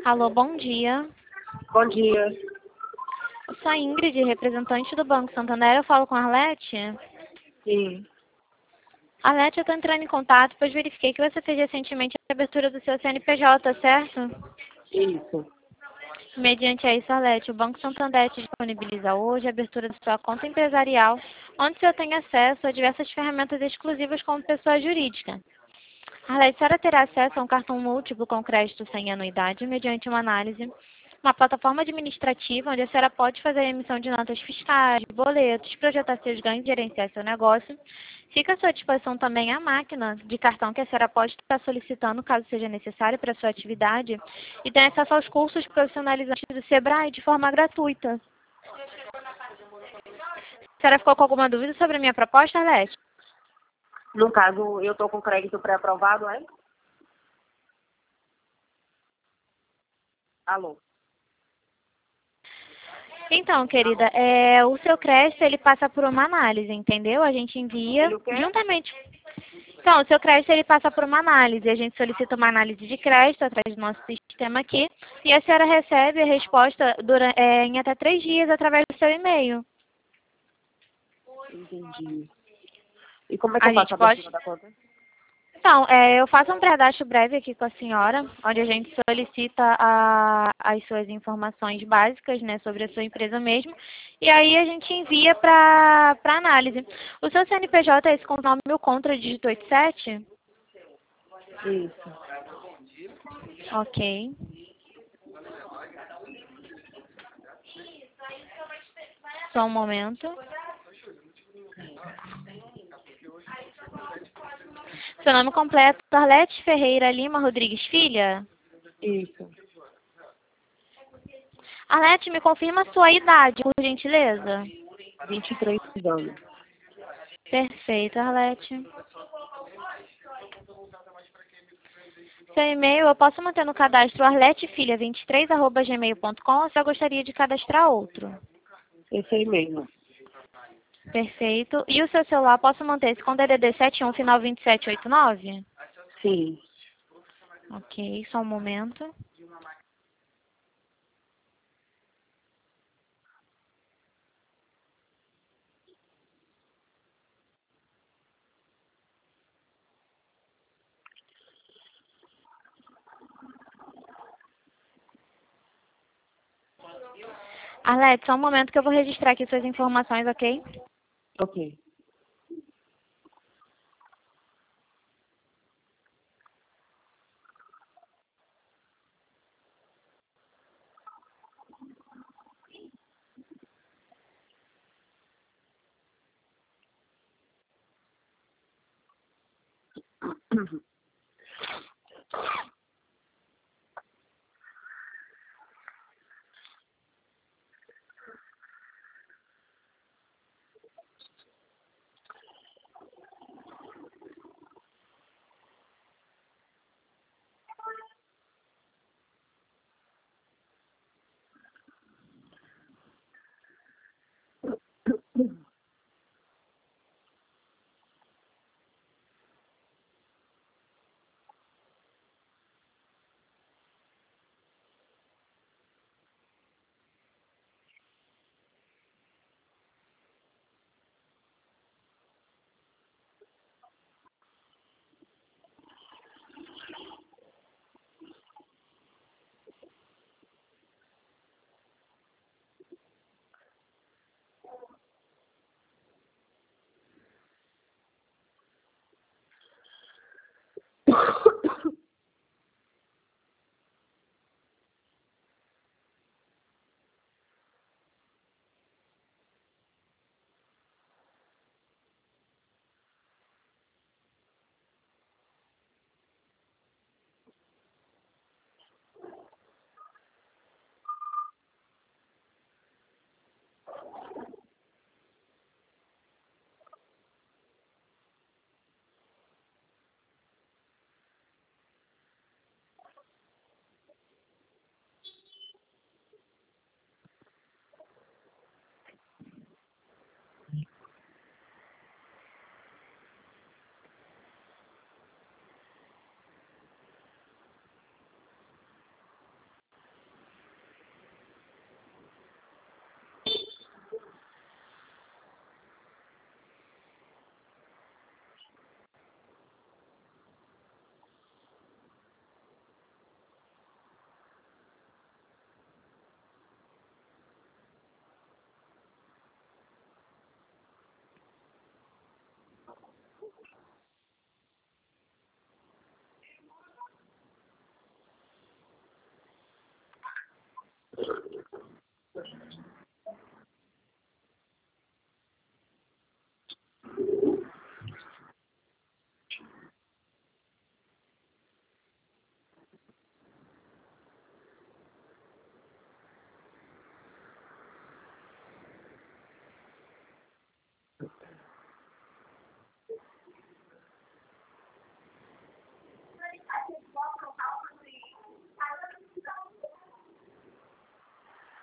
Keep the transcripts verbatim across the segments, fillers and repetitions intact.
Alô, bom dia. Bom dia. Eu sou a Ingrid, representante do Banco Santander. Eu falo com a Arlete. Sim. Arlete, eu estou entrando em contato, pois verifiquei que você fez recentemente a abertura do seu C N P J, certo? Isso. Mediante a isso, Arlete, o Banco Santander te disponibiliza hoje a abertura da sua conta empresarial, onde você tem acesso a diversas ferramentas exclusivas como pessoa jurídica. Arlete, a senhora terá acesso a um cartão múltiplo com crédito sem anuidade, mediante uma análise, uma plataforma administrativa onde a senhora pode fazer a emissão de notas fiscais, boletos, projetar seus ganhos e gerenciar seu negócio. Fica à sua disposição também a máquina de cartão que a senhora pode estar solicitando, caso seja necessário para a sua atividade, e tem acesso aos cursos profissionalizantes do Sebrae de forma gratuita. A senhora ficou com alguma dúvida sobre a minha proposta, Arlete? No caso, eu estou com crédito pré-aprovado, é? Alô? Então, querida, é, o seu crédito ele passa por uma análise, entendeu? A gente envia Ele o quê? juntamente. Então, o seu crédito ele passa por uma análise. A gente solicita uma análise de crédito através do nosso sistema aqui e a senhora recebe a resposta durante, é, em até três dias através do seu e-mail. Entendi. E como é que A eu faço gente a pode. abertura da conta? Então, é, eu faço um cadastro breve aqui com a senhora, onde a gente solicita a- as suas informações básicas, né, sobre a sua empresa mesmo, e aí a gente envia para para análise. O seu C N P J é esse com o nome meu contra dígito oitenta e sete? Isso. Ok. Só um momento. Seu nome completo, Arlete Ferreira Lima Rodrigues Filha? Isso. Arlete, me confirma a sua idade, por gentileza? vinte e três anos. Perfeito, Arlete. Seu e-mail eu posso manter no cadastro arletefilha vinte e três arroba gmail ponto com ou se eu gostaria de cadastrar outro? Esse aí mesmo. Perfeito. E o seu celular posso manter esse com D D D sete um final vinte e sete oitenta e nove? Sim. Ok, só um momento. Arlete, só um momento que eu vou registrar aqui suas informações, ok? Ok.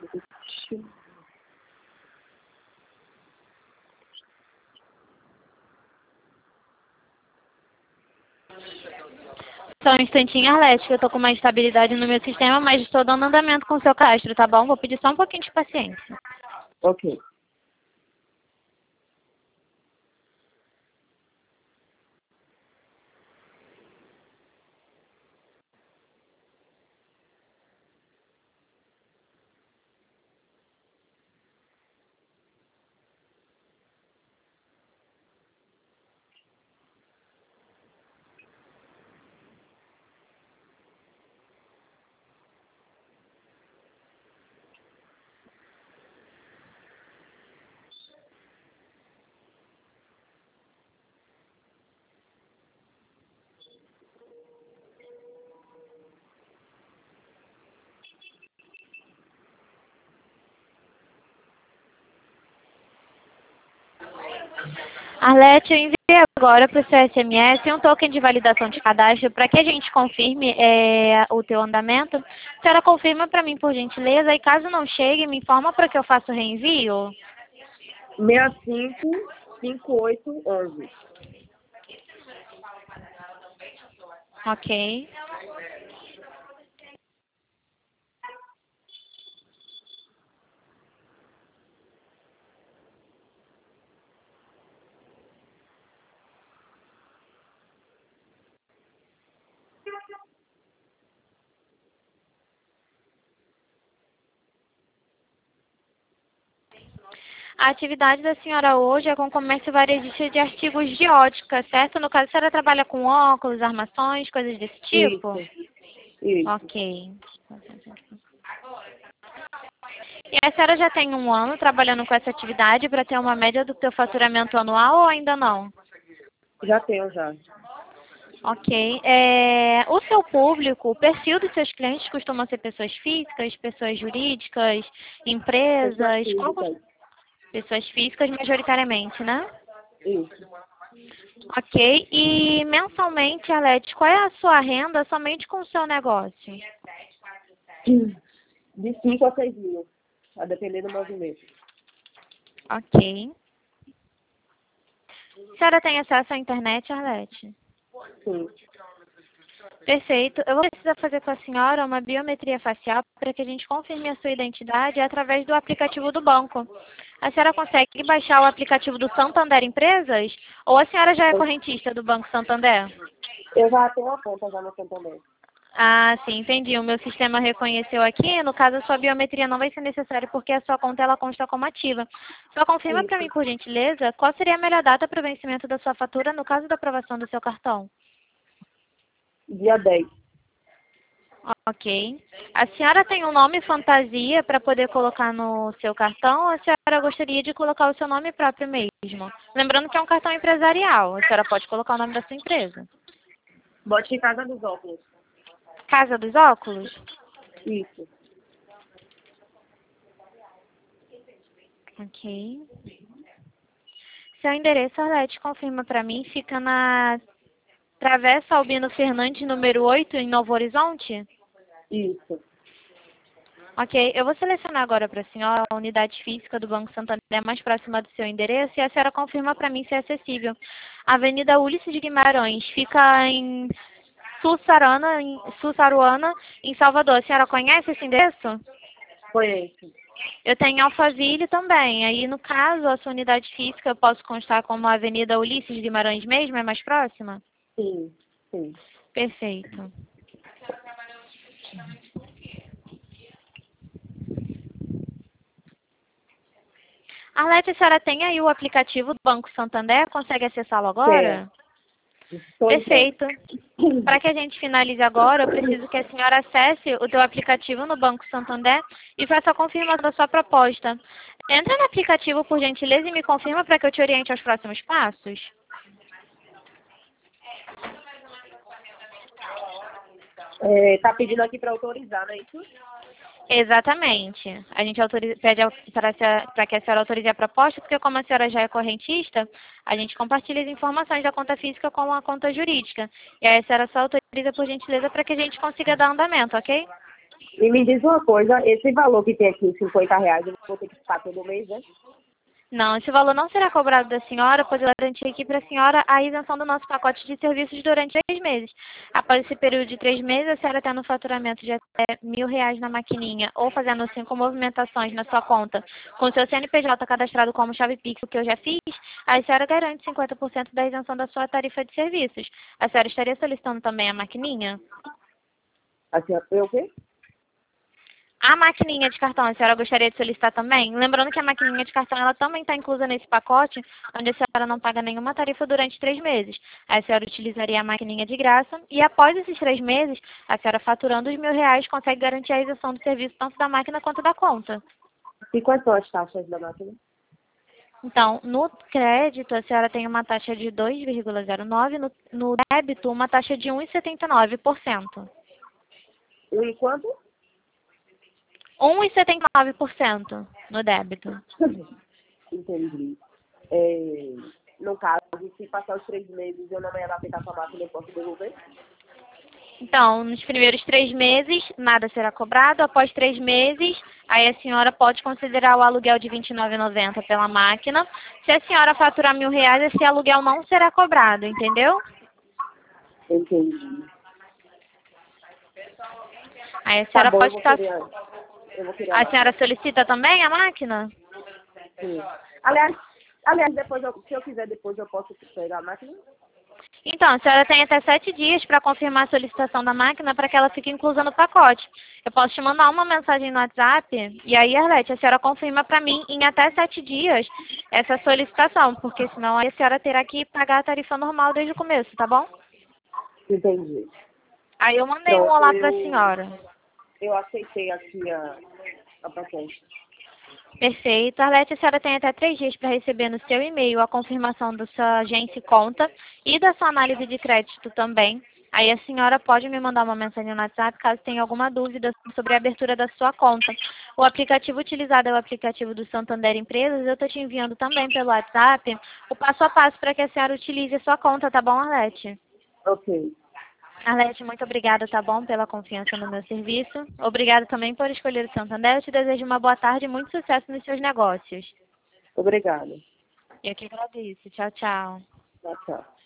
Só um instantinho, Arlete, que eu tô com uma instabilidade no meu sistema, mas estou dando andamento com o seu cadastro, tá bom? Vou pedir só um pouquinho de paciência. Ok. Arlete, eu enviei agora para o seu S M S um token de validação de cadastro para que a gente confirme é, o teu andamento. A senhora confirma para mim, por gentileza, e caso não chegue, me informa para que eu faça o reenvio. seis cinco cinco oito onze. Ok. A atividade da senhora hoje é com comércio varejista de artigos de ótica, certo? No caso, a senhora trabalha com óculos, armações, coisas desse tipo? Isso. Isso. Ok. E a senhora já tem um ano trabalhando com essa atividade para ter uma média do seu faturamento anual ou ainda não? Já tenho, já. Ok. É, o seu público, o perfil dos seus clientes costumam ser pessoas físicas, pessoas jurídicas, empresas? Pessoas Qual cos- físicas. Pessoas físicas majoritariamente, né? Isso. Ok. E mensalmente, Alete, qual é a sua renda somente com o seu negócio? De cinco a seis mil. A depender do movimento. Ok. A senhora tem acesso à internet, Arlete? Sim. Perfeito. Eu vou precisar fazer com a senhora uma biometria facial para que a gente confirme a sua identidade através do aplicativo do banco. A senhora consegue baixar o aplicativo do Santander Empresas? Ou a senhora já é correntista do Banco Santander? Eu já tenho uma conta já no Santander. Ah, sim, entendi. O meu sistema reconheceu aqui. No caso, a sua biometria não vai ser necessária porque a sua conta ela consta como ativa. Só confirma para mim, Isso. por gentileza, qual seria a melhor data para o vencimento da sua fatura no caso da aprovação do seu cartão? Dia dez. Ok. A senhora tem um nome fantasia para poder colocar no seu cartão ou a senhora gostaria de colocar o seu nome próprio mesmo? Lembrando que é um cartão empresarial. A senhora pode colocar o nome da sua empresa. Bote Casa dos Óculos. Casa dos Óculos? Isso. Ok. Seu endereço, Arlete, confirma para mim, fica na Travessa Albino Fernandes, número oito, em Novo Horizonte? Isso. Ok, eu vou selecionar agora para a senhora a unidade física do Banco Santander mais próxima do seu endereço e a senhora confirma para mim se é acessível. Avenida Ulisses de Guimarães, fica em Sussarana, em Sussaruana, em Salvador. A senhora conhece esse endereço? Conheço. Eu tenho Alphaville também. Aí, no caso, a sua unidade física eu posso constar como a Avenida Ulisses de Guimarães mesmo? É mais próxima? Sim. Sim. Perfeito. Arlete, a senhora tem aí o aplicativo do Banco Santander? Consegue acessá-lo agora? Estou entrando. Perfeito. Para que a gente finalize agora, eu preciso que a senhora acesse o teu aplicativo no Banco Santander e faça a confirmação da sua proposta. Entra no aplicativo, por gentileza, e me confirma para que eu te oriente aos próximos passos. É, tá pedindo aqui para autorizar, não é isso? Exatamente. A gente autoriza, pede para que a senhora autorize a proposta, porque como a senhora já é correntista, a gente compartilha as informações da conta física com a conta jurídica. E aí a senhora só autoriza, por gentileza, para que a gente consiga dar andamento, ok? E me diz uma coisa, esse valor que tem aqui, cinquenta reais, eu vou ter que pagar todo mês, né? Não, esse valor não será cobrado da senhora, pois eu garanti aqui para a senhora a isenção do nosso pacote de serviços durante três meses. Após esse período de três meses, a senhora tendo um faturamento de até mil reais na maquininha ou fazendo cinco movimentações na sua conta com seu C N P J cadastrado como chave Pix, o que eu já fiz, a senhora garante cinquenta por cento da isenção da sua tarifa de serviços. A senhora estaria solicitando também a maquininha? Assim, eu o quê? A maquininha de cartão, a senhora gostaria de solicitar também? Lembrando que a maquininha de cartão ela também está inclusa nesse pacote, onde a senhora não paga nenhuma tarifa durante três meses. A senhora utilizaria a maquininha de graça e após esses três meses, a senhora faturando os mil reais consegue garantir a isenção do serviço tanto da máquina quanto da conta. E quais são as taxas da máquina? Então, no crédito, a senhora tem uma taxa de dois vírgula zero nove por cento, no, no débito, uma taxa de um vírgula setenta e nove por cento. Um e quanto? um vírgula setenta e nove por cento no débito. Entendi. É, no caso, se passar os três meses eu não me adaptar com a máquina, eu posso devolver? Então, nos primeiros três meses, nada será cobrado. Após três meses, aí a senhora pode considerar o aluguel de vinte e nove reais e noventa centavos pela máquina. Se a senhora faturar mil reais, esse aluguel não será cobrado, entendeu? Entendi. Aí a Tá senhora bom, eu pode vou estar... querer, eu vou querer a A máquina. senhora solicita também a máquina? Sim. Aliás, aliás depois eu, se eu quiser, depois eu posso pegar a máquina? Então, a senhora tem até sete dias para confirmar a solicitação da máquina para que ela fique inclusa no pacote. Eu posso te mandar uma mensagem no WhatsApp e aí, Arlete, a senhora confirma para mim em até sete dias essa solicitação, porque senão aí a senhora terá que pagar a tarifa normal desde o começo, tá bom? Entendi. Aí eu mandei um Pronto, olá para a eu, senhora. eu aceitei aqui a, a proposta. Perfeito. Arlete, a senhora tem até três dias para receber no seu e-mail a confirmação da sua agência e conta e da sua análise de crédito também. Aí a senhora pode me mandar uma mensagem no WhatsApp caso tenha alguma dúvida sobre a abertura da sua conta. O aplicativo utilizado é o aplicativo do Santander Empresas. Eu estou te enviando também pelo WhatsApp o passo a passo para que a senhora utilize a sua conta, tá bom, Arlete? Ok. Arlete, muito obrigada, tá bom, pela confiança no meu serviço. Obrigada também por escolher o Santander. Eu te desejo uma boa tarde e muito sucesso nos seus negócios. Obrigada. Eu que agradeço. Tchau, tchau. Tchau, tchau.